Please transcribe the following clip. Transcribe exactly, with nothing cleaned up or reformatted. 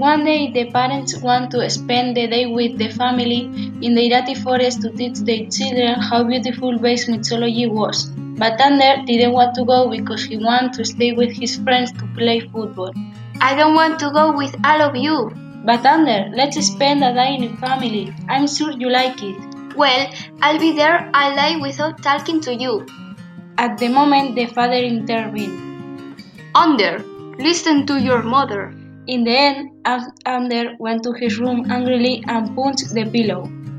One day the parents want to spend the day with the family in the Irati forest to teach their children how beautiful base mythology was. But Thunder didn't want to go because he wanted to stay with his friends to play football. I don't want to go with all of you. But Thunder, let's spend a day in family. I'm sure you like it. Well, I'll be there all day without talking to you. At the moment, the father intervened. Thunder, listen to your mother. In the end, Thunder went to his room angrily and punched the pillow.